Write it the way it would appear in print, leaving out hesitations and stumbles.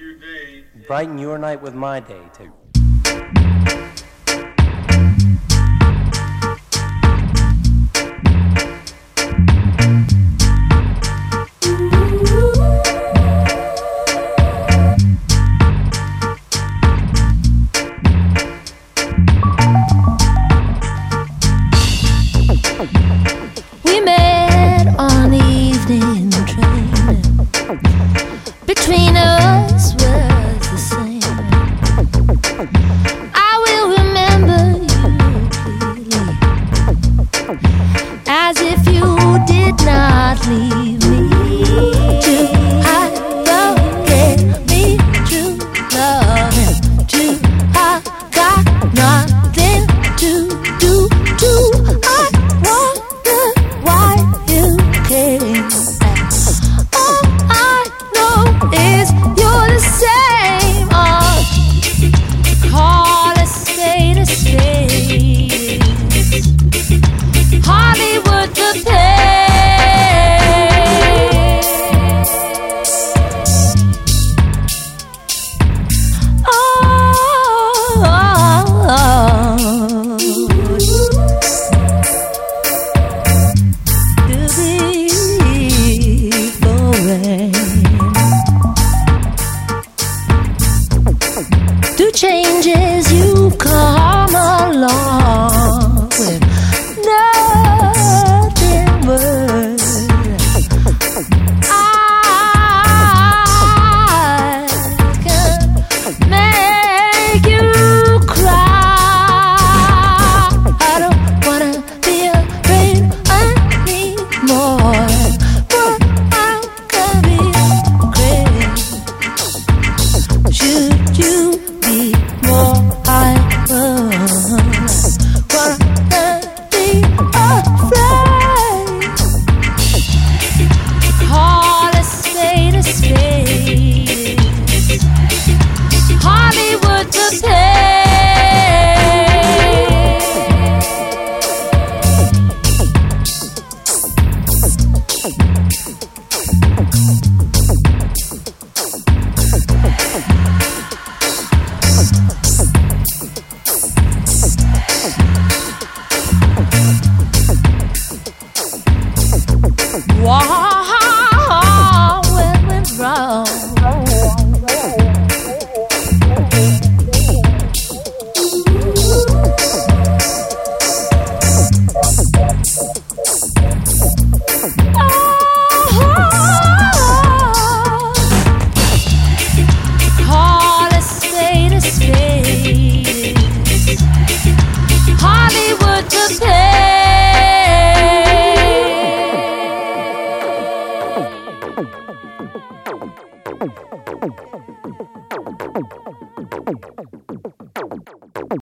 your day. Brighten your night with my day, too. We met on the evening train. Between us was the same. I will remember you clearly, as if you did not leave me. Too high, love gave me true love. Too high, got nothing to do. Too high, wonder why you came back. All I know is you're the same. Call a spade a spade. Hollywood to pay. Do changes you come along with nothing but I can make you cry. I don't wanna be afraid anymore, but I can be afraid. Should you be more hyper? Wanna be afraid? Call a spade a spade. Hollywood to pay. Wow, what went wrong? Call a spade a spade. Hollywood to pay.